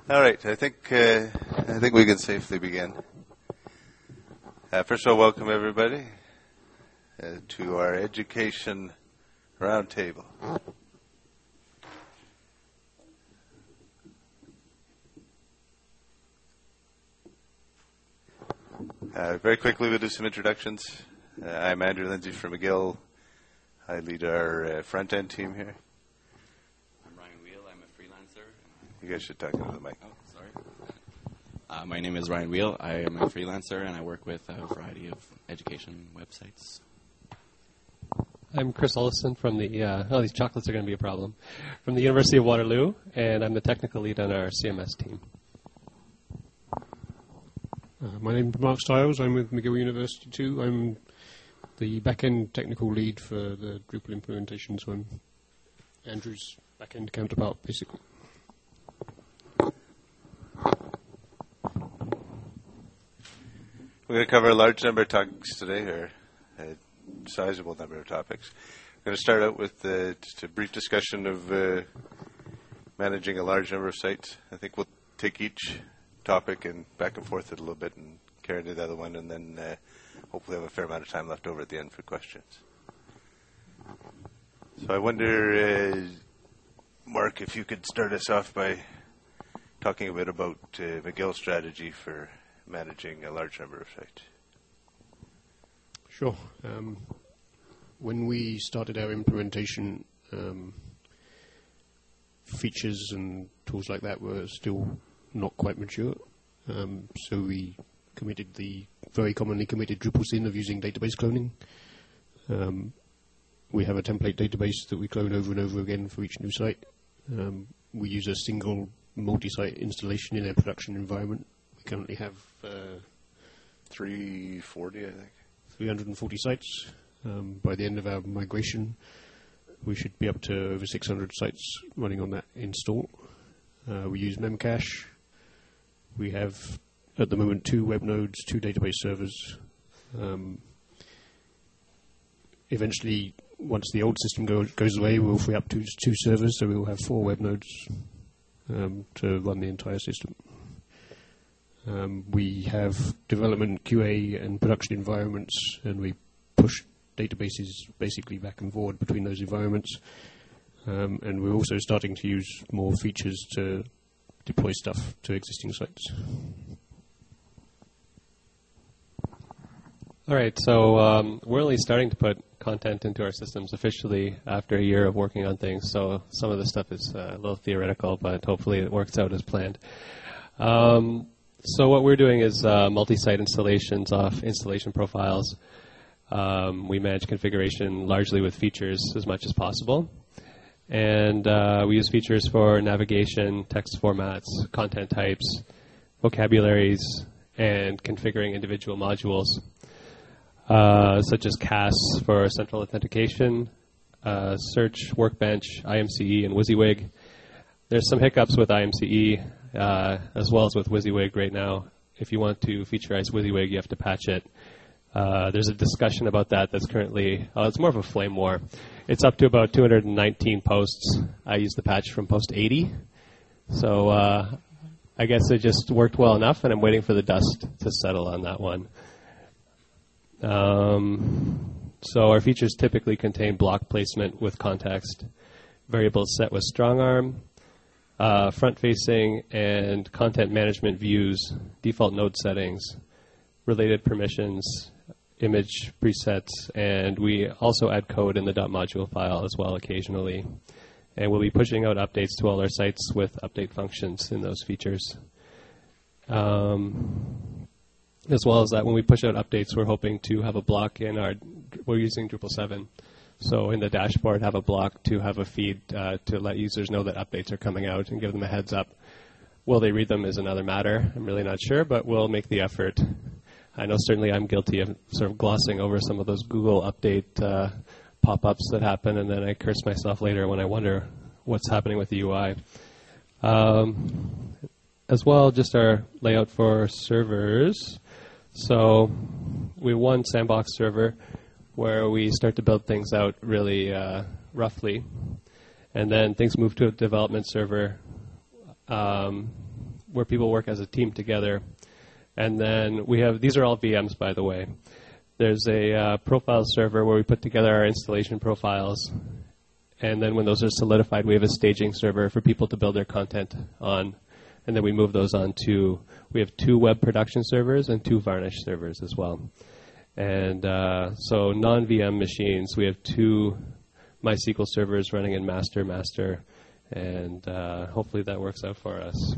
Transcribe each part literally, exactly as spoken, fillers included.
All right, I think uh, I think we can safely begin. Uh, first of all, welcome everybody uh, to our education roundtable. Uh, very quickly, we'll do some introductions. Uh, I'm Andrew Lindsay from McGill. I lead our uh, front-end team here. I'm Ryan Wheel. I'm a freelancer. You guys should talk into the mic. Oh, sorry. Uh, my name is Ryan Wheel. I am a freelancer, and I work with a variety of education websites. I'm Chris Ollison from the, uh, oh, these chocolates are going to be a problem, from the University of Waterloo, and I'm the technical lead on our C M S team. Uh, my name is Mark Stiles. I'm with McGill University too. I'm the back-end technical lead for the Drupal implementation, so I'm Andrew's back-end counterpart, basically. We're going to cover a large number of topics today, or a sizable number of topics. We're going to start out with uh, just a brief discussion of uh, managing a large number of sites. I think we'll take each topic and back and forth it a little bit and carry into the other one, and then uh, hopefully have a fair amount of time left over at the end for questions. So I wonder, uh, Mark, if you could start us off by talking a bit about uh, McGill's strategy for managing a large number of sites. Sure. Um, when we started our implementation, um, features and tools like that were still not quite mature. Um, so we committed the very commonly committed Drupal sin of using database cloning. Um, we have a template database that we clone over and over again for each new site. Um, we use a single multi-site installation in our production environment. We currently have uh, three forty, I think. three hundred forty sites. Um, by the end of our migration, we should be up to over six hundred sites running on that install. Uh, we use Memcache. We have, at the moment, two web nodes, two database servers. Um, eventually, once the old system go, goes away, we'll free up two, two servers, so we'll have four web nodes um, to run the entire system. Um, we have development, Q A, and production environments, and we push databases basically back and forward between those environments. Um, and we're also starting to use more features to deploy stuff to existing sites. All right, so um, we're only starting to put content into our systems officially after a year of working on things, so some of the stuff is uh, a little theoretical, but hopefully it works out as planned. Um, so what we're doing is uh, multi-site installations off installation profiles. Um, we manage configuration largely with features as much as possible. And uh, we use features for navigation, text formats, content types, vocabularies, and configuring individual modules, uh, such as C A S for central authentication, uh, Search, Workbench, I M C E, and WYSIWYG. There's some hiccups with I M C E, uh, as well as with WYSIWYG right now. If you want to featureize WYSIWYG, you have to patch it. Uh, there's a discussion about that that's currently, uh, it's more of a flame war. It's up to about two hundred nineteen posts. I use the patch from post eighty. So uh, I guess it just worked well enough, and I'm waiting for the dust to settle on that one. Um, so our features typically contain block placement with context, variables set with strongarm, uh, front-facing, and content management views, default node settings, related permissions, image presets, and we also add code in the .module file as well occasionally. And we'll be pushing out updates to all our sites with update functions in those features. Um, as well as that, when we push out updates, we're hoping to have a block in our, we're using Drupal seven. So in the dashboard, have a block to have a feed uh, to let users know that updates are coming out and give them a heads up. Will they read them is another matter. I'm really not sure, but we'll make the effort. I know certainly I'm guilty of sort of glossing over some of those Google update uh, pop-ups that happen, and then I curse myself later when I wonder what's happening with the U I. Um, as well, just our layout for servers. So we have one sandbox server where we start to build things out really uh, roughly, and then things move to a development server um, where people work as a team together. And then we have, these are all V Ms, by the way. There's a uh, profile server where we put together our installation profiles. And then when those are solidified, we have a staging server for people to build their content on. And then we move those on to, we have two web production servers and two Varnish servers as well. And uh, so non-V M machines, we have two MySQL servers running in master, master, and uh, hopefully that works out for us.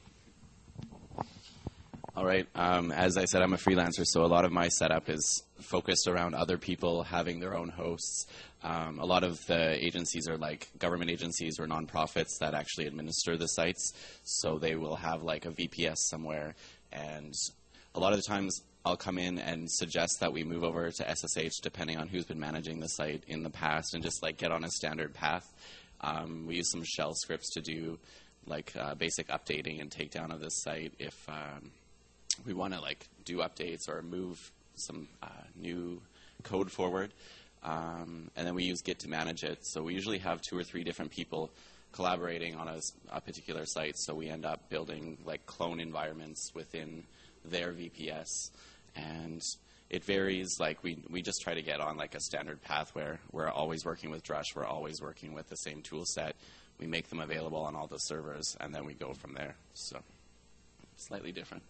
All right. Um, as I said, I'm a freelancer, so a lot of my setup is focused around other people having their own hosts. Um, a lot of the agencies are like government agencies or nonprofits that actually administer the sites, so they will have like a V P S somewhere, and a lot of the times I'll come in and suggest that we move over to S S H depending on who's been managing the site in the past and just like get on a standard path. Um, we use some shell scripts to do like uh, basic updating and takedown of the site if um, we want to like do updates or move some uh, new code forward. Um, and then we use Git to manage it. So we usually have two or three different people collaborating on a, a particular site. So we end up building like clone environments within their V P S. And it varies. Like we we just try to get on like a standard path where we're always working with Drush. We're always working with the same tool set. We make them available on all the servers, and then we go from there. So slightly different.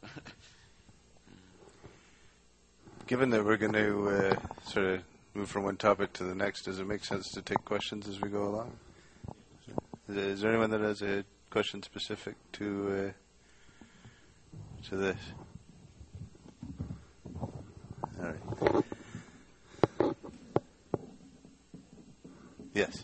Given that we're going to uh, sort of move from one topic to the next, does it make sense to take questions as we go along? Is there, is there anyone that has a question specific to uh, to this? All right. Yes.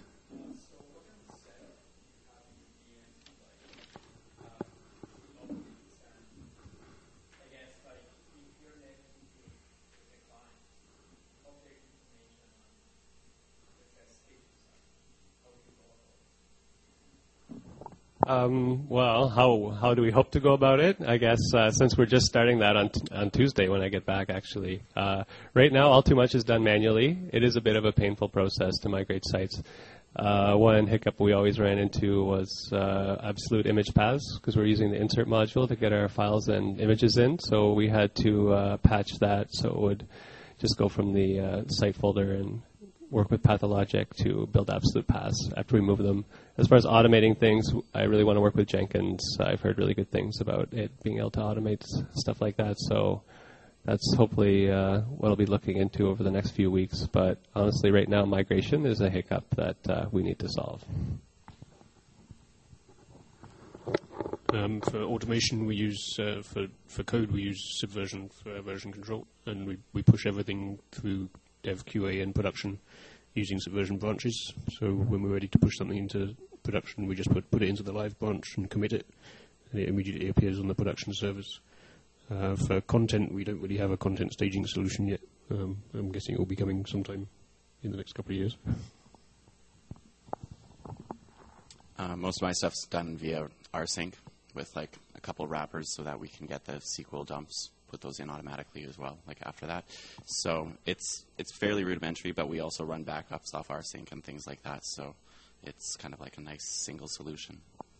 Um, well, how how do we hope to go about it? I guess uh, since we're just starting that on t- on Tuesday when I get back, actually. Uh, right now, all too much is done manually. It is a bit of a painful process to migrate sites. Uh, one hiccup we always ran into was uh, absolute image paths, because we're using the insert module to get our files and images in. So we had to uh, patch that so it would just go from the uh, site folder and work with Pathologic to build absolute paths after we move them. As far as automating things, I really want to work with Jenkins. I've heard really good things about it being able to automate stuff like that. So that's hopefully uh, what I'll be looking into over the next few weeks. But honestly, right now, migration is a hiccup that uh, we need to solve. Um, for automation, we use, uh, for, for code, we use Subversion for version control, and we, we push everything through dev, Q A, and production using Subversion branches. So when we're ready to push something into production, we just put, put it into the live branch and commit it, and it immediately appears on the production servers. Uh, for content, we don't really have a content staging solution yet. Um, I'm guessing it will be coming sometime in the next couple of years. Uh, most of my stuff's done via rsync with like a couple wrappers so that we can get the S Q L dumps, put those in automatically as well, like after that. So it's it's fairly rudimentary, but we also run backups off rsync and things like that. So it's kind of like a nice single solution.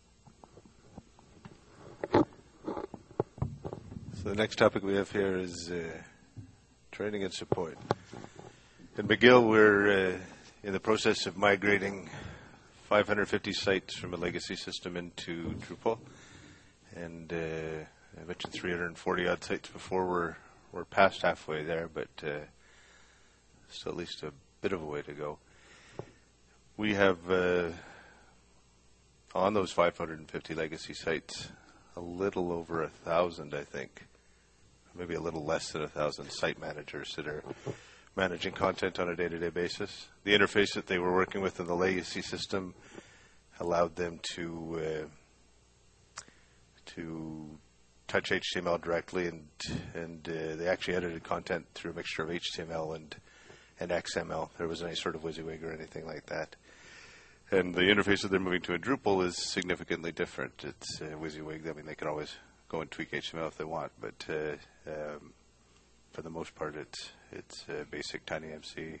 So the next topic we have here is uh, training and support. At McGill, we're uh, in the process of migrating five hundred fifty sites from a legacy system into Drupal. And uh, I mentioned three hundred forty odd sites before. We're we're past halfway there, but uh, still at least a bit of a way to go. We have uh, on those five hundred fifty legacy sites a little over a thousand, I think, maybe a little less than a thousand site managers that are managing content on a day-to-day basis. The interface that they were working with in the legacy system allowed them to uh, to touch H T M L directly, and and uh, they actually edited content through a mixture of H T M L and and X M L. There wasn't any sort of WYSIWYG or anything like that. And the interface that they're moving to in Drupal is significantly different. It's uh, WYSIWYG. I mean, they can always go and tweak H T M L if they want, but uh, um, for the most part, it's it's uh, basic TinyMC.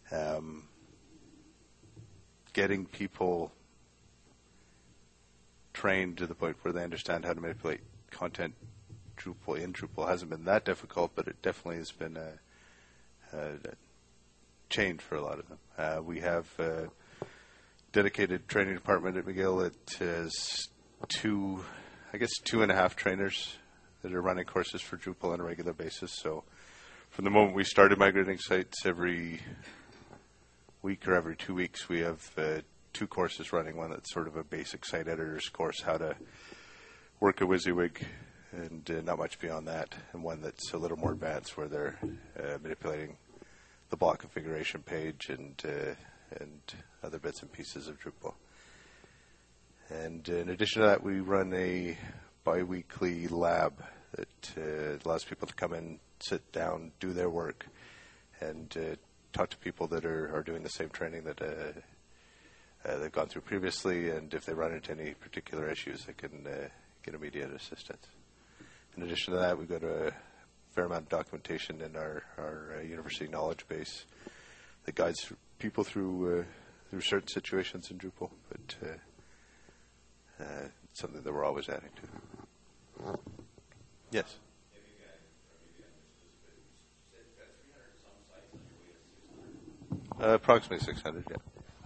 Um, getting people trained to the point where they understand how to manipulate content. Drupal in Drupal hasn't been that difficult, but it definitely has been a, a, a change for a lot of them. Uh, we have a dedicated training department at McGill that has two, I guess, two and a half trainers that are running courses for Drupal on a regular basis. So from the moment we started migrating sites, every week or every two weeks, we have uh, two courses running. One that's sort of a basic site editor's course, how to work a WYSIWYG, and uh, not much beyond that, and one that's a little more advanced where they're uh, manipulating the block configuration page and uh, and other bits and pieces of Drupal. And in addition to that, we run a bi-weekly lab that uh, allows people to come in, sit down, do their work, and uh, talk to people that are, are doing the same training that uh, uh, they've gone through previously, and if they run into any particular issues, they can uh, get immediate assistance. In addition to that, we've got a fair amount of documentation in our, our uh, university knowledge base that guides people through uh, through certain situations in Drupal, but uh, uh, it's something that we're always adding to. Yes? Uh, approximately six hundred, yeah.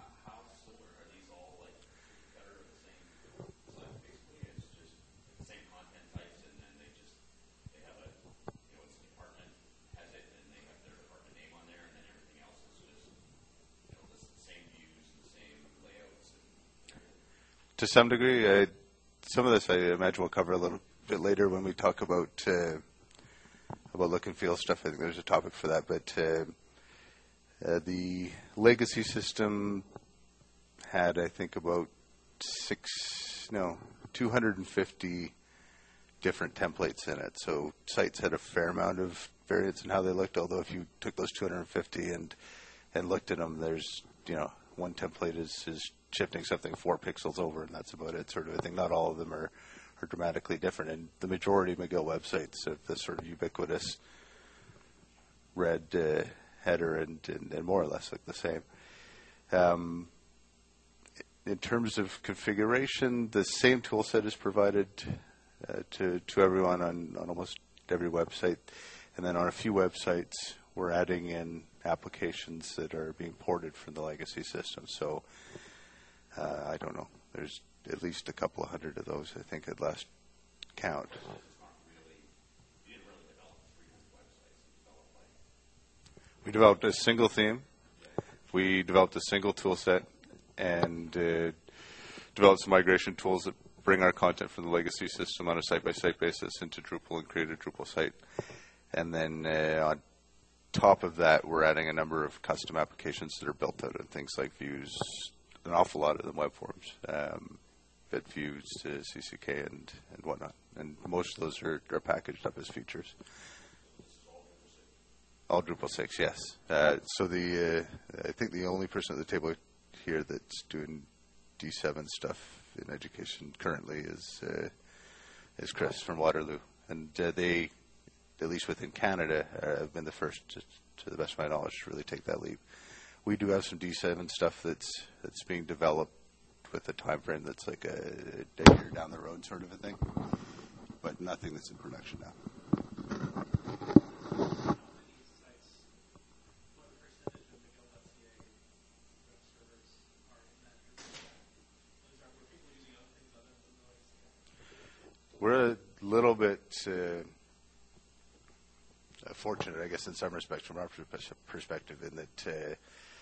To some degree, uh, some of this I imagine we'll cover a little bit later when we talk about uh, about look and feel stuff. I think there's a topic for that. But uh, uh, the legacy system had, I think, about six, no, two hundred fifty different templates in it. So sites had a fair amount of variance in how they looked. Although if you took those two hundred fifty and and looked at them, there's, you know, one template is is shifting something four pixels over, and that's about it, sort of a thing. Not all of them are, are dramatically different, and the majority of McGill websites have this sort of ubiquitous red uh, header and, and, and more or less look the same. Um, in terms of configuration, the same tool set is provided uh, to, to everyone on, on almost every website, and then on a few websites, we're adding in applications that are being ported from the legacy system. So Uh, I don't know. There's at least a couple of hundred of those, I think, at last count. We developed a single theme. We developed a single tool set and uh, developed some migration tools that bring our content from the legacy system on a site-by-site basis into Drupal and create a Drupal site. And then uh, on top of that, we're adding a number of custom applications that are built out of things like views, an awful lot of them web forms, um, bit views to C C K and, and whatnot. And most of those are, are packaged up as features. All Drupal six, yes. Uh, so the uh, I think the only person at the table here that's doing D seven stuff in education currently is uh, is Chris from Waterloo. And uh, they, at least within Canada, uh, have been the first, to, to the best of my knowledge, to really take that leap. We do have some D seven stuff that's that's being developed with a time frame that's like a, a year down the road sort of a thing, but nothing that's in production now. We're a little bit uh, fortunate, I guess, in some respects from our perspective, in that uh,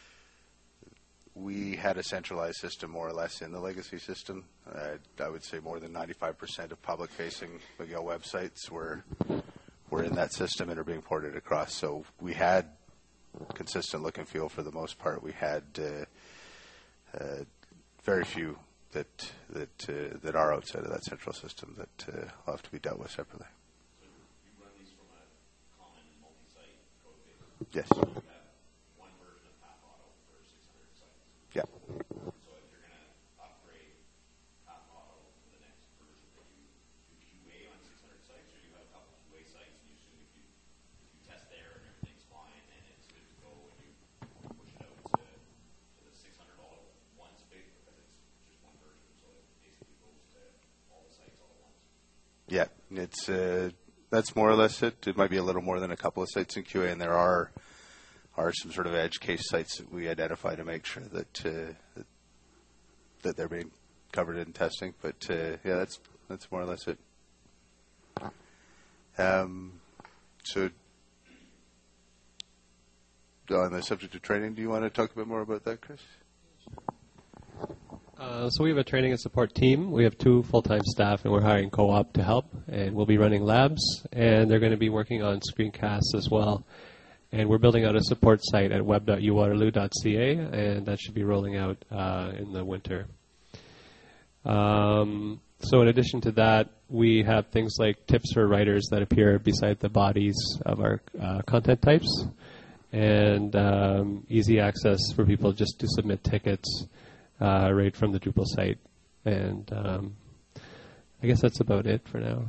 we had a centralized system more or less in the legacy system. Uh, I would say more than ninety-five percent of public-facing McGill websites were were in that system and are being ported across. So we had consistent look and feel for the most part. We had uh, uh, very few that that uh, that are outside of that central system that uh, will have to be dealt with separately. So you run these from a common multi-site code base? Yes. So you have one version of PathAuto for six hundred sites? Yeah. So if you're going to upgrade PathAuto to the next version, that you do Q A on six hundred sites, or you have a couple Q A sites and you assume if you, if you test there and everything's fine, then it's good to go and you push it out to, to the six hundred all at once, because it's just one version, so it basically goes to Yeah, it's uh, that's more or less it. It might be a little more than a couple of sites in Q A, and there are are some sort of edge case sites that we identify to make sure that uh, that, that they're being covered in testing. But uh, yeah, that's that's more or less it. Um, so, on the subject of training, do you want to talk a bit more about that, Chris? Uh, so we have a training and support team. We have two full-time staff, and we're hiring co-op to help. And we'll be running labs, and they're going to be working on screencasts as well. And we're building out a support site at web dot u waterloo dot c a, and that should be rolling out uh, in the winter. Um, so in addition to that, we have things like tips for writers that appear beside the bodies of our uh, content types, and um, easy access for people just to submit tickets Uh, right from the Drupal site. And um, I guess that's about it for now.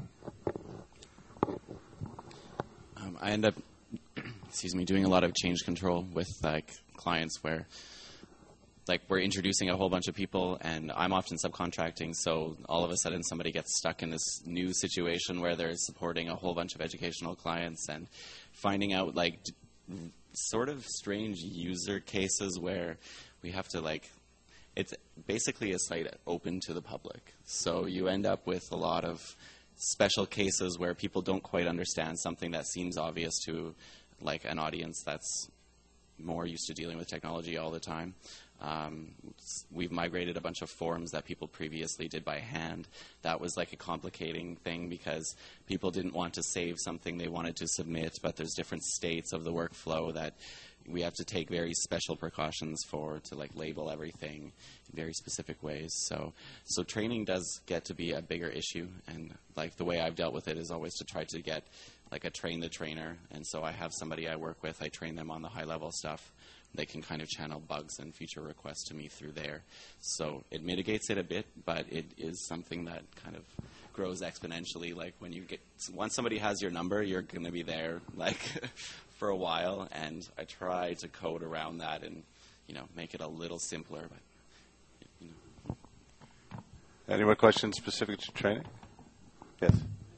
Um, I end up, excuse me, doing a lot of change control with like clients where like we're introducing a whole bunch of people, and I'm often subcontracting, so all of a sudden somebody gets stuck in this new situation where they're supporting a whole bunch of educational clients and finding out like d- sort of strange user cases where we have to like it's basically a site open to the public. So you end up with a lot of special cases where people don't quite understand something that seems obvious to like an audience that's more used to dealing with technology all the time. Um, we've migrated a bunch of forms that people previously did by hand. That was like a complicating thing because people didn't want to save something they wanted to submit, but there's different states of the workflow that we have to take very special precautions for to like label everything in very specific ways. So, so training does get to be a bigger issue, and like the way I've dealt with it is always to try to get like a train the trainer. And so I have somebody I work with. I train them on the high level stuff. They can kind of channel bugs and feature requests to me through there. So it mitigates it a bit, but it is something that kind of grows exponentially. Like when you get once somebody has your number, you're going to be there like. for a while, and I try to code around that and, you know, make it a little simpler. But you know. Any more questions specific to training? Yes.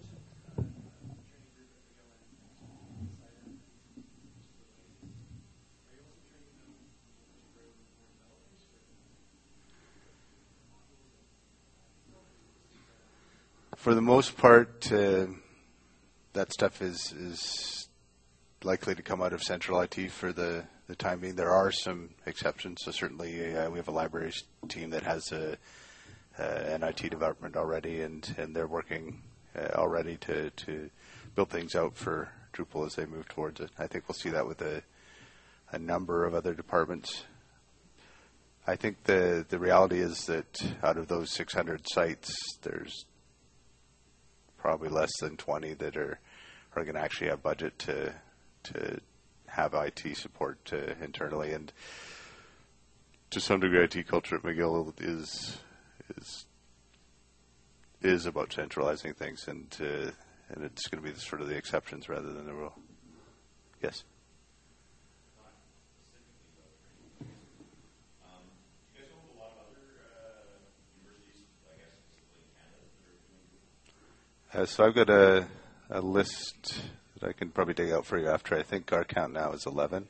For the most part, uh, that stuff is is. likely to come out of central I T for the, the time being. There are some exceptions. So certainly uh, we have a libraries team that has a, uh, an I T department already, and, and they're working uh, already to, to build things out for Drupal as they move towards it. I think we'll see that with a, a number of other departments. I think the, the reality is that out of those six hundred sites, there's probably less than twenty that are, are going to actually have budget to to have I T support uh, internally, and to some degree I T culture at McGill is is is about centralizing things, and uh, and it's going to be the, sort of the exceptions rather than the rule. Yes. Uh, so I've got a, a list that I can probably dig out for you after. I think our count now is eleven.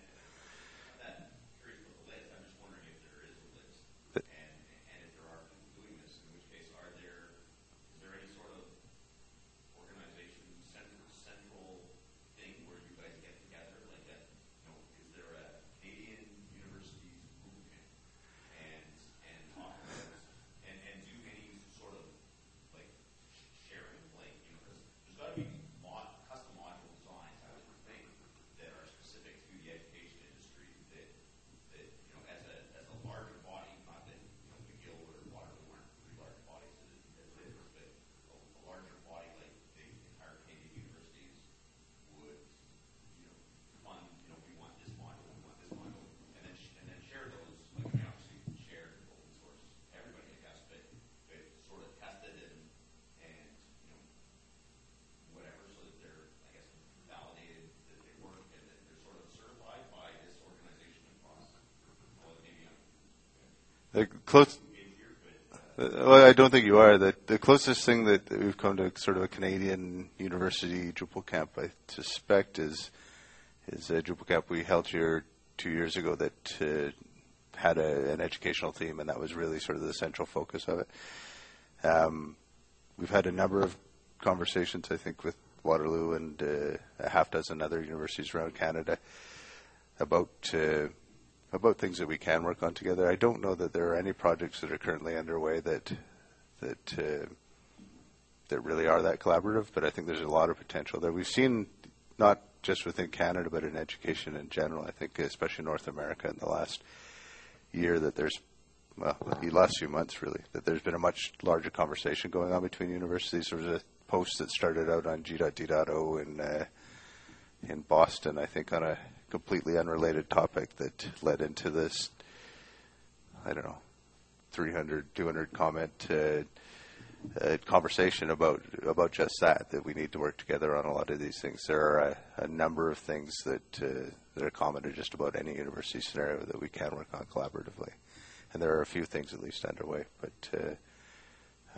Uh, close. Uh, well, I don't think you are. The, the closest thing that, that we've come to sort of a Canadian university Drupal camp, I suspect, is is a Drupal camp we held here two years ago that uh, had a, an educational theme, and that was really sort of the central focus of it. Um, we've had a number of conversations, I think, with Waterloo and uh, a half dozen other universities around Canada about uh, about things that we can work on together. I don't know that there are any projects that are currently underway that that uh, that really are that collaborative, but I think there's a lot of potential there. We've seen, not just within Canada, but in education in general, I think especially North America in the last year, that there's, well, the last few months really, that there's been a much larger conversation going on between universities. There was a post that started out on G dot D dot O in, uh, in Boston, I think, on a completely unrelated topic that led into this, I don't know, three hundred, two hundred comment uh, uh, conversation about about just that, that we need to work together on a lot of these things. There are a, a number of things that, uh, that are common to just about any university scenario that we can work on collaboratively. And there are a few things at least underway. But uh, uh,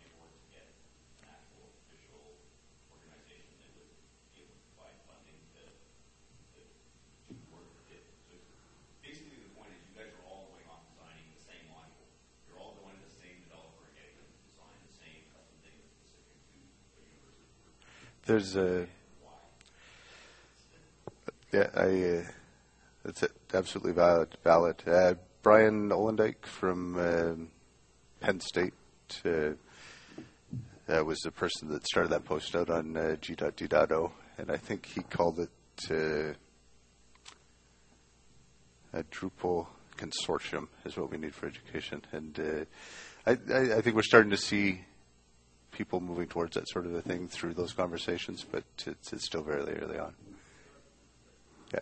There's a, yeah, I, uh, that's it, absolutely valid. valid. Uh, Brian Olendijk from um Penn State uh, uh, was the person that started that post out on uh, G dot D dot O, and I think he called it uh, a Drupal consortium is what we need for education. And uh, I, I, I think we're starting to see people moving towards that sort of a thing through those conversations, but it's, it's still very early on. Yeah.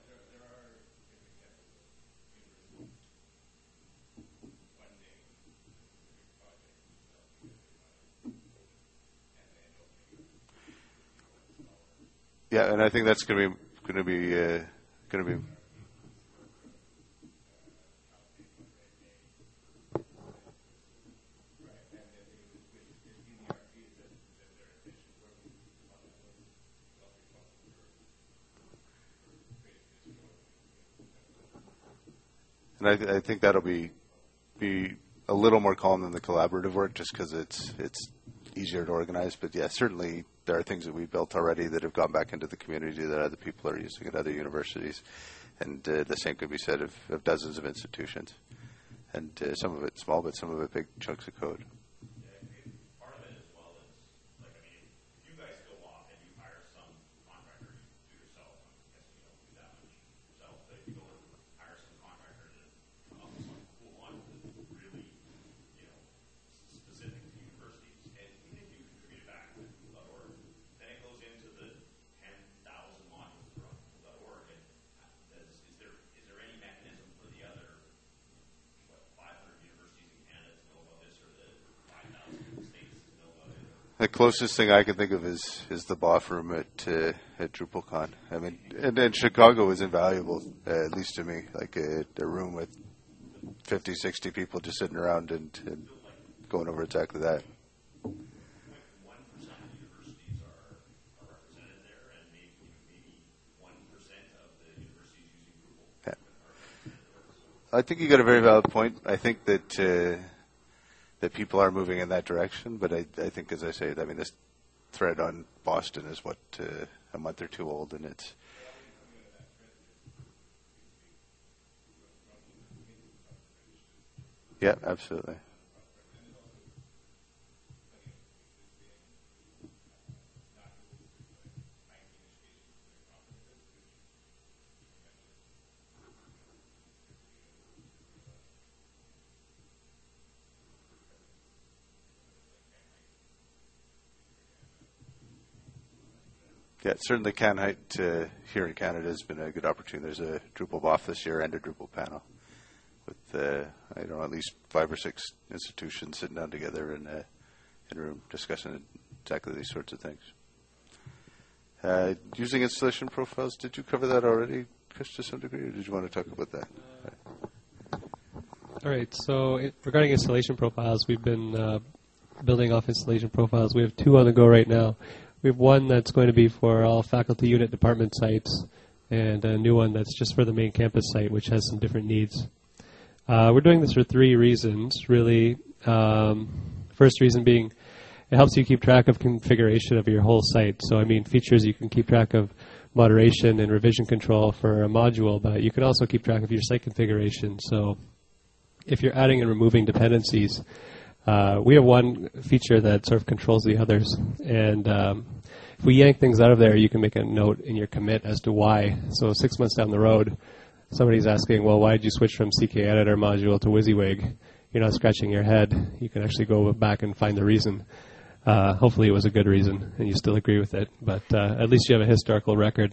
Yeah, and I think that's going to be going to be uh, going to be. And I, th- I think that'll be be a little more calm than the collaborative work, just because it's it's easier to organize. But yeah, certainly there are things that we built already that have gone back into the community that other people are using at other universities, and uh, the same could be said of, of dozens of institutions, and uh, some of it small, but some of it big chunks of code. The closest thing I can think of is is the B O F room at uh, at DrupalCon. I mean, and, and Chicago was invaluable, uh, at least to me. Like a, a room with fifty, sixty people just sitting around and, and going over exactly that. Yeah. I think you got a very valid point. I think that. Uh, that people are moving in that direction, but I, I think, as I say, I mean, this thread on Boston is, what, uh, a month or two old, and it's... Yeah, absolutely. Yeah, certainly CanHeight uh, here in Canada has been a good opportunity. There's a Drupal B O F this year and a Drupal panel with, uh, I don't know, at least five or six institutions sitting down together in a, in a room discussing exactly these sorts of things. Uh, using installation profiles, did you cover that already, Chris, to some degree, or did you want to talk about that? All right, so it, regarding installation profiles, we've been uh, building off installation profiles. We have two on the go right now. We have one that's going to be for all faculty unit department sites, and a new one that's just for the main campus site, which has some different needs. Uh, we're doing this for three reasons, really. Um, first reason being it helps you keep track of configuration of your whole site. So, I mean, features you can keep track of moderation and revision control for a module, but you can also keep track of your site configuration. So if you're adding and removing dependencies, uh, we have one feature that sort of controls the others. And um, if we yank things out of there, you can make a note in your commit as to why. So six months down the road, somebody's asking, well, why did you switch from C K Editor module to WYSIWYG? You're not scratching your head. You can actually go back and find the reason. Uh, hopefully it was a good reason, and you still agree with it. But uh, at least you have a historical record.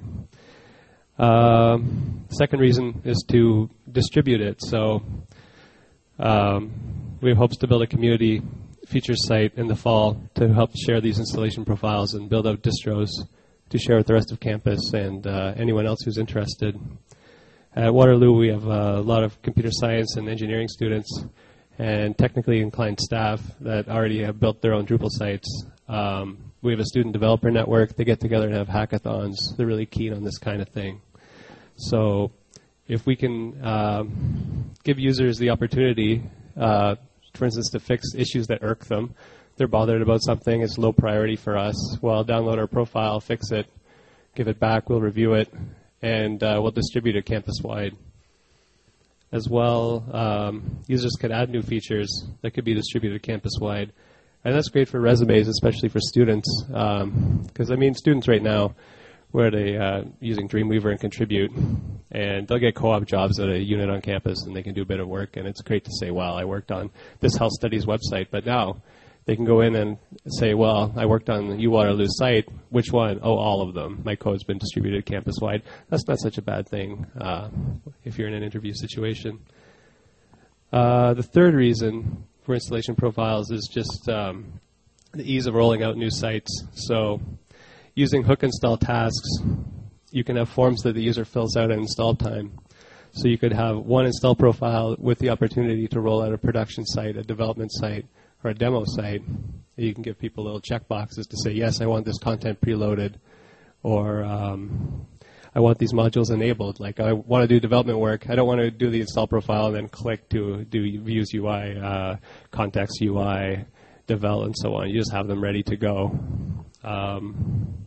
Um, second reason is to distribute it. So um, we have hopes to build a community features site in the fall to help share these installation profiles and build out distros to share with the rest of campus and uh, anyone else who's interested. At Waterloo, we have a lot of computer science and engineering students and technically inclined staff that already have built their own Drupal sites. Um, we have a student developer network. They get together and have hackathons. They're really keen on this kind of thing. So if we can uh, give users the opportunity, uh, for instance, to fix issues that irk them, they're bothered about something, it's low priority for us, well, download our profile, fix it, give it back, we'll review it, and uh, we'll distribute it campus-wide. As well, um, users could add new features that could be distributed campus-wide. And that's great for resumes, especially for students. Because, um, I mean, students right now, where they uh, using Dreamweaver and Contribute, and they'll get co-op jobs at a unit on campus, and they can do a bit of work. And it's great to say, well, I worked on this health studies website. But now they can go in and say, well, I worked on the UWaterloo site. Which one? Oh, all of them. My code's been distributed campus-wide. That's not such a bad thing uh, if you're in an interview situation. Uh, the third reason for installation profiles is just um, the ease of rolling out new sites. So using hook install tasks, you can have forms that the user fills out at install time. So you could have one install profile with the opportunity to roll out a production site, a development site, or a demo site. You can give people little check boxes to say, yes, I want this content preloaded, or um, I want these modules enabled. Like, I want to do development work. I don't want to do the install profile and then click to do Views U I, uh, Context U I, Devel, and so on. You just have them ready to go. Um,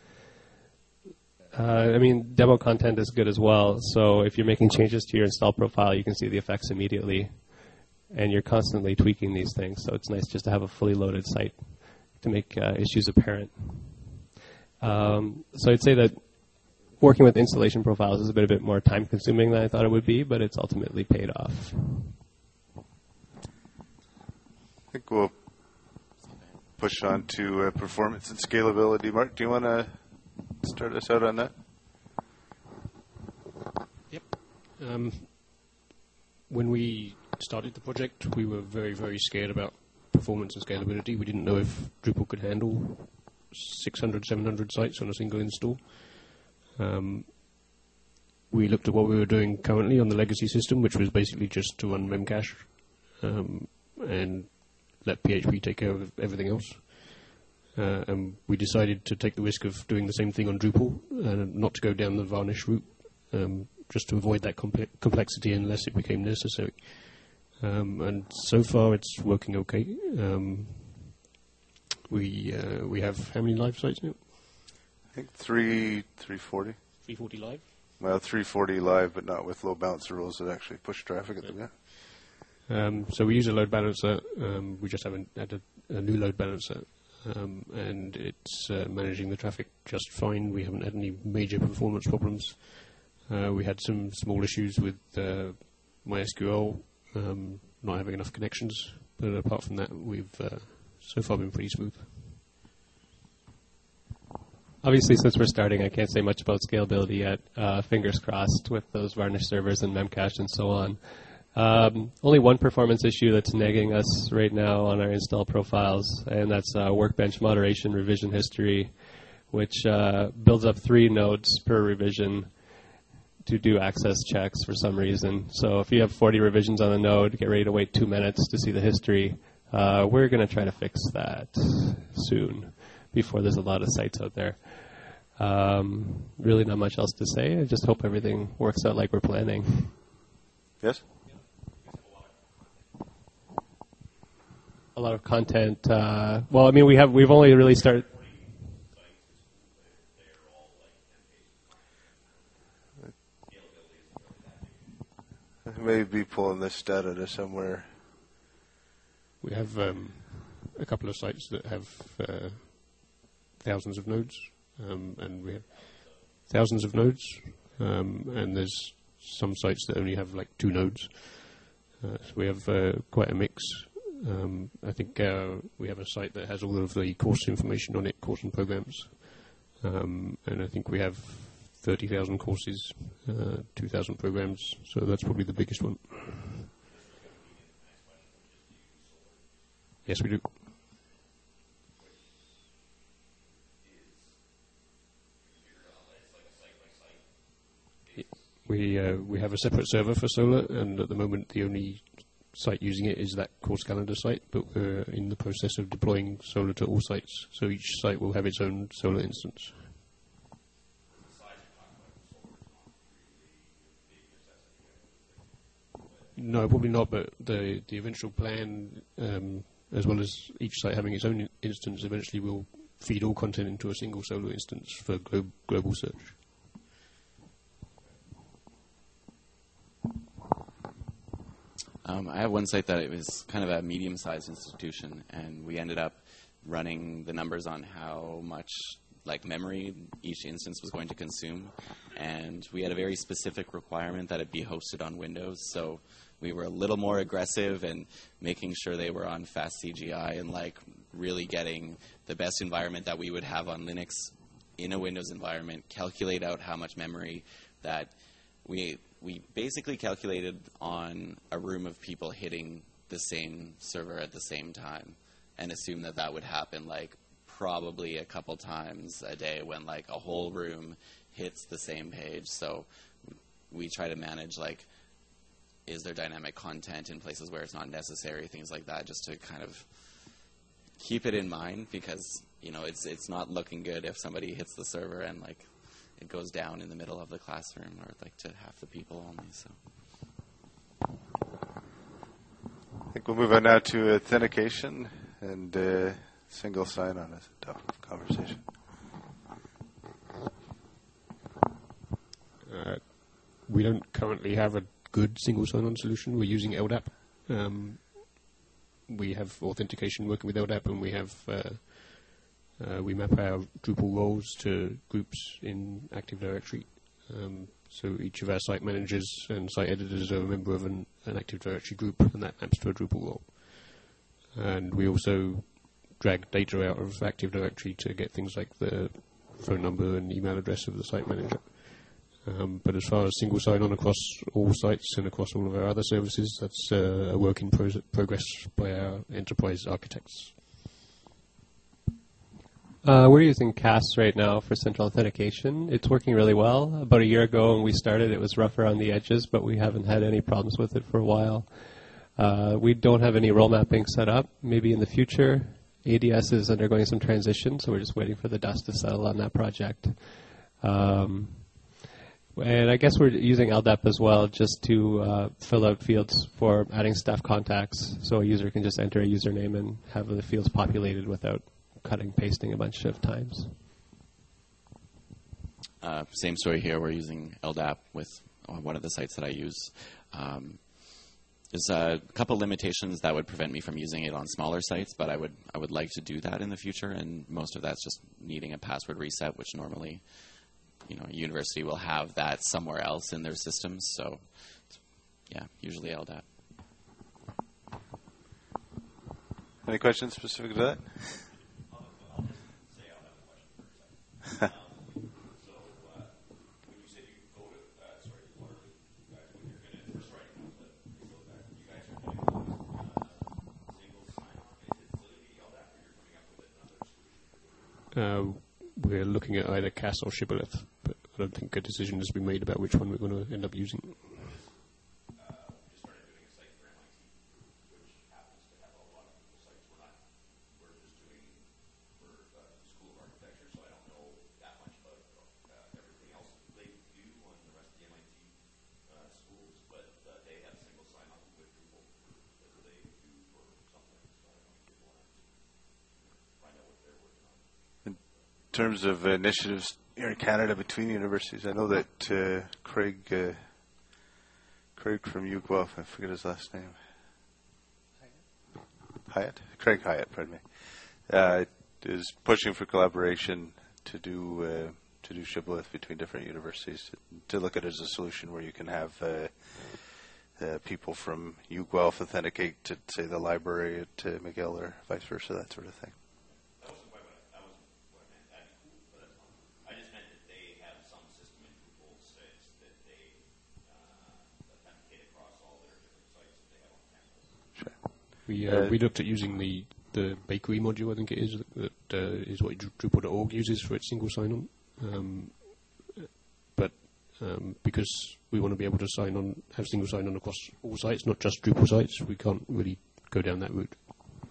uh, I mean, demo content is good as well. So if you're making changes to your install profile, you can see the effects immediately. And you're constantly tweaking these things, so it's nice just to have a fully loaded site to make uh, issues apparent. Um, so I'd say that working with installation profiles is a bit, a bit more time-consuming than I thought it would be, but it's ultimately paid off. I think we'll push on to uh, performance and scalability. Mark, do you want to start us out on that? Yep. Um, when we started the project, we were very, very scared about performance and scalability. We didn't know if Drupal could handle six hundred, seven hundred sites on a single install. Um, we looked at what we were doing currently on the legacy system, which was basically just to run Memcache um, and let P H P take care of everything else. Uh, and we decided to take the risk of doing the same thing on Drupal and not to go down the Varnish route, um, just to avoid that comple- complexity unless it became necessary. Um, and so far, it's working okay. Um, we uh, we have how many live sites now? I think three, three forty. three forty live. Well, three forty live, but not with load balancer rules that actually push traffic at them yet. Um, so we use a load balancer. Um, we just haven't added a new load balancer, um, and it's uh, managing the traffic just fine. We haven't had any major performance problems. Uh, we had some small issues with uh, MySQL. Um, not having enough connections, but apart from that, we've uh, so far been pretty smooth. Obviously, since we're starting, I can't say much about scalability yet. Uh, fingers crossed with those Varnish servers and Memcache and so on. Um, only one performance issue that's nagging us right now on our install profiles, and that's uh, Workbench moderation revision history, which uh, builds up three nodes per revision. to do access checks for some reason. So if you have forty revisions on a node, get ready to wait two minutes to see the history. Uh, we're going to try to fix that soon before there's a lot of sites out there. Um, really not much else to say. I just hope everything works out like we're planning. Yes? A lot of content. Uh, well, I mean, we have, we've only really started... Maybe pulling this data to somewhere. We have um, a couple of sites that have uh, thousands of nodes, um, and we have thousands of nodes, um, and there's some sites that only have like two nodes. Uh, so we have uh, quite a mix. Um, I think uh, we have a site that has all of the course information on it, course and programs, um, and I think we have thirty thousand courses, uh, two thousand programs, so that's probably the biggest one. Yes, we do. We uh, we have a separate server for solar, and at the moment the only site using it is that course calendar site, but we're in the process of deploying solar to all sites, so each site will have its own solar instance. No, probably not, but the, the eventual plan, um, as well as each site having its own instance, eventually will feed all content into a single solar instance for glo- global search. Um, I have one site that it was kind of a medium-sized institution, and we ended up running the numbers on how much like memory each instance was going to consume, and we had a very specific requirement that it be hosted on Windows. So we were a little more aggressive and making sure they were on fast C G I and like really getting the best environment that we would have on Linux in a Windows environment. Calculate out how much memory that we we basically calculated on a room of people hitting the same server at the same time, and assume that that would happen like probably a couple times a day when like a whole room hits the same page. So we try to manage like, is there dynamic content in places where it's not necessary, things like that, just to kind of keep it in mind, because you know it's it's not looking good if somebody hits the server and like it goes down in the middle of the classroom or like to half the people only. So I think we'll move on now to authentication and uh, single sign-on as a topic of conversation. Uh, we don't currently have a good single sign-on solution. We're using L D A P. Um, we have authentication working with L D A P, and we have uh, uh, we map our Drupal roles to groups in Active Directory. Um, so each of our site managers and site editors are a member of an, an Active Directory group, and that maps to a Drupal role. And we also drag data out of Active Directory to get things like the phone number and email address of the site manager. Um, but as far as single sign-on across all sites and across all of our other services, that's uh, a work in pro- progress by our enterprise architects. Uh, we're using C A S right now for central authentication. It's working really well. About a year ago when we started, it was rough around the edges, but we haven't had any problems with it for a while. Uh, we don't have any role mapping set up. Maybe in the future. A D S is undergoing some transition, so we're just waiting for the dust to settle on that project. Um, and I guess we're using L D A P as well just to uh, fill out fields for adding staff contacts, so a user can just enter a username and have the fields populated without cutting and pasting a bunch of times. uh, same story here. We're using L D A P with one of the sites that I use. Um, There's a couple limitations that would prevent me from using it on smaller sites, but I would I would like to do that in the future, and most of that's just needing a password reset, which normally, you know, a university will have that somewhere else in their systems. So, yeah, usually L D A P. Any questions specific to that? I'll just say I'll have a question for a second. Um, so uh, when you said you go to, uh, sorry, Waterloo, uh, when you're going to, first writing template, you go back, you guys are doing uh, single sign-on. Is it still going to be L D A P, or you're coming up with another solution? Uh, we're looking at either C A S or Shibboleth, but I I don't think a decision has been made about which one we're going to end up using. In terms of initiatives here in Canada between universities, I know that uh, Craig uh, Craig from U Guelph, I forget his last name. Hyatt? Craig Hyatt, pardon me, uh, is pushing for collaboration to do uh, to do shibboleth between different universities, to look at it as a solution where you can have uh, uh, people from U Guelph authenticate to, say, the library at uh, McGill or vice versa, that sort of thing. We uh, we looked at using the, the bakery module, I think it is, that uh, is what Drupal dot org uses for its single sign-on. Um, but um, because we want to be able to sign on, have single sign-on across all sites, not just Drupal sites, we can't really go down that route.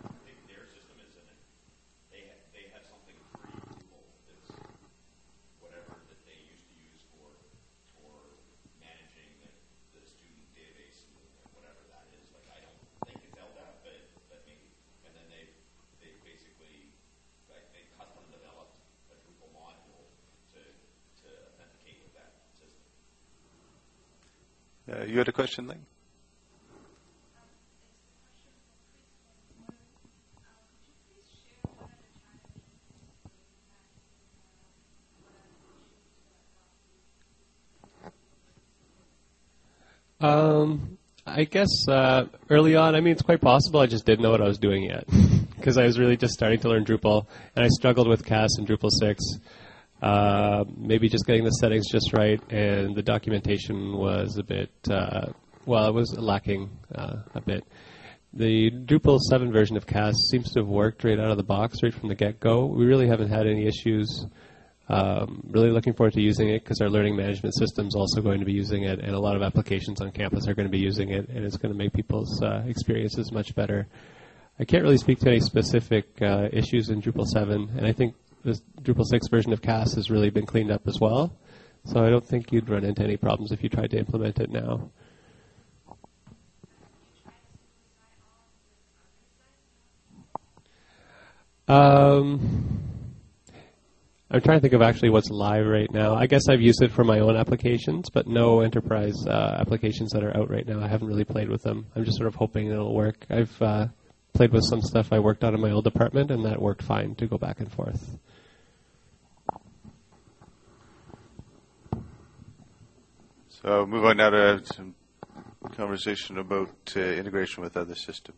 Uh, you had a question, Ling? Um, I guess uh, early on, I mean, it's quite possible I just didn't know what I was doing yet because I was really just starting to learn Drupal, and I struggled with C A S and Drupal six. Uh, maybe just getting the settings just right, and the documentation was a bit, uh, well, it was lacking uh, a bit. The Drupal seven version of C A S seems to have worked right out of the box, right from the get-go. We really haven't had any issues. Um, really looking forward to using it because our learning management system is also going to be using it, and a lot of applications on campus are going to be using it, and it's going to make people's uh, experiences much better. I can't really speak to any specific uh, issues in Drupal seven, and I think this Drupal six version of C A S has really been cleaned up as well. So I don't think you'd run into any problems if you tried to implement it now. Um, I'm trying to think of actually what's live right now. I guess I've used it for my own applications, but no enterprise uh, applications that are out right now. I haven't really played with them. I'm just sort of hoping it'll work. I've uh, played with some stuff I worked on in my old department, and that worked fine to go back and forth. So move on now to some conversation about uh, integration with other systems.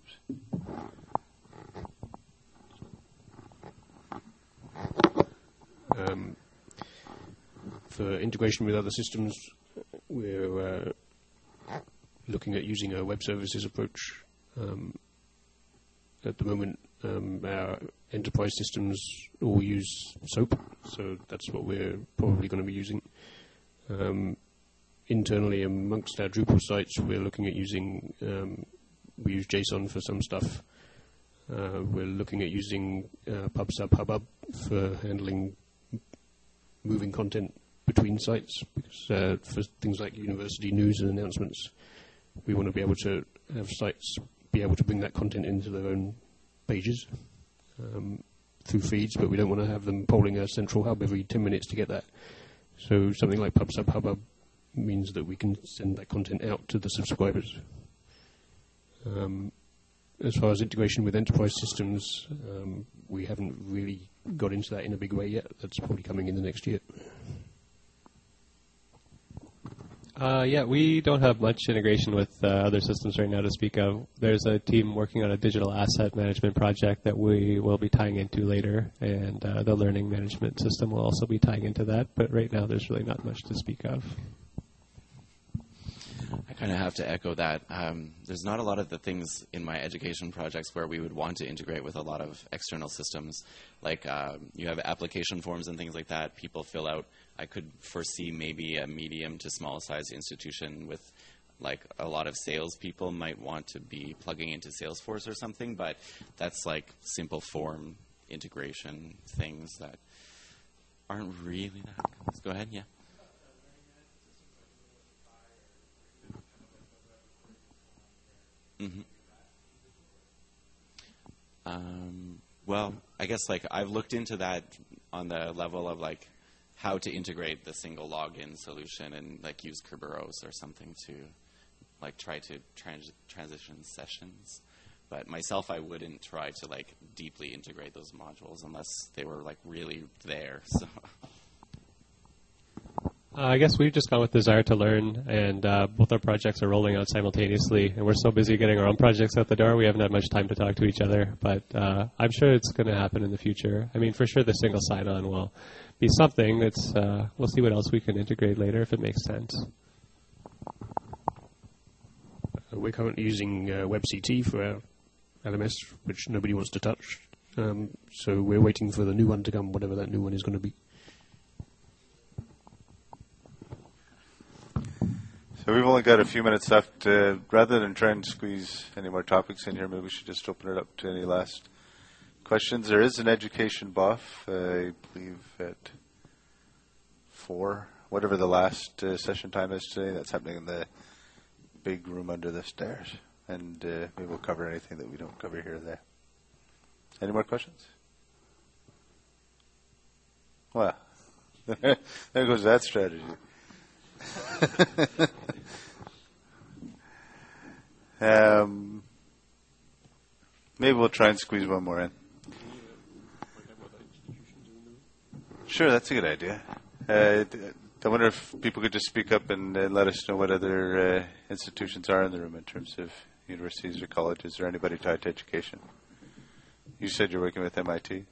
Um, for integration with other systems, we're uh, looking at using a web services approach. Um, at the moment, um, our enterprise systems all use SOAP, so that's what we're probably going to be using. Um, internally, amongst our Drupal sites, we're looking at using, um, we use JSON for some stuff. Uh, we're looking at using uh, PubSub Hubbub for handling moving content between sites, because uh, for things like university news and announcements, we want to be able to have sites be able to bring that content into their own pages um, through feeds, but we don't want to have them polling a central hub every ten minutes to get that. So something like PubSub Hubbub means that we can send that content out to the subscribers. Um, as far as integration with enterprise systems, um, we haven't really got into that in a big way yet. That's probably coming in the next year. Uh, yeah, we don't have much integration with uh, other systems right now to speak of. There's a team working on a digital asset management project that we will be tying into later, and uh, the learning management system will also be tying into that, but right now there's really not much to speak of. I kind kind of have to echo that. Um, there's not a lot of the things in my education projects where we would want to integrate with a lot of external systems. Like um, you have application forms and things like that people fill out. I could foresee maybe a medium to small size institution with like a lot of salespeople might want to be plugging into Salesforce or something, but that's like simple form integration things that aren't really that complex. Go ahead, yeah. Mm-hmm. Um, well, I guess like I've looked into that on the level of like how to integrate the single login solution and like use Kerberos or something to like try to trans- transition sessions. But myself, I wouldn't try to like deeply integrate those modules unless they were like really there. So. Uh, I guess we've just gone with desire to learn, and uh, both our projects are rolling out simultaneously, and we're so busy getting our own projects out the door, we haven't had much time to talk to each other, but uh, I'm sure it's going to happen in the future. I mean, for sure the single sign-on will be something that's, uh, we'll see what else we can integrate later if it makes sense. Uh, we're currently using uh, WebCT for our L M S, which nobody wants to touch, um, so we're waiting for the new one to come, whatever that new one is going to be. So we've only got a few minutes left. Uh, rather than try and squeeze any more topics in here, maybe we should just open it up to any last questions. There is an education buff, uh, I believe, at four, whatever the last uh, session time is today. That's happening in the big room under the stairs. And uh, maybe we'll cover anything that we don't cover here or there. Any more questions? Well, there goes that strategy. um, maybe we'll try and squeeze one more in. Sure, that's a good idea. Uh, I wonder if people could just speak up and uh, let us know what other uh, institutions are in the room in terms of universities or colleges or anybody tied to education. You said you're working with M I T.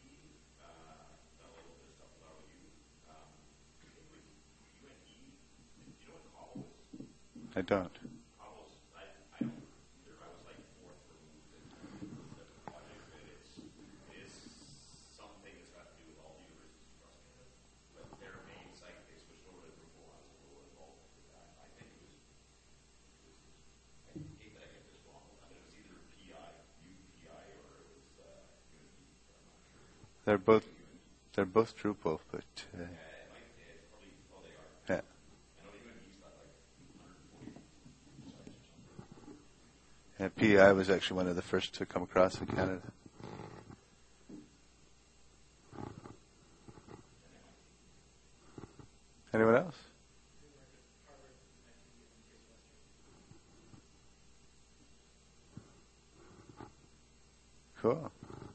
I don't. They're both they're both Drupal, but uh, yeah. Yeah, P I was actually one of the first to come across in Canada. Anyone else? Cool.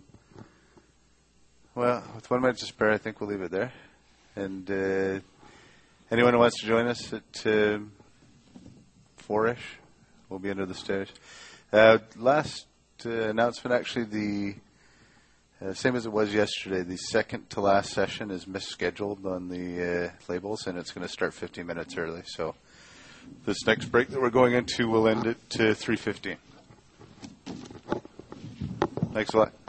Well, with one minute to spare, I think we'll leave it there. And uh, anyone who wants to join us at uh, four-ish, we'll be under the stairs. Uh, last uh, announcement, actually, the uh, same as it was yesterday, the second to last session is misscheduled on the uh, labels, and it's going to start fifteen minutes early. So this next break that we're going into will end at uh, three fifteen. Thanks a lot.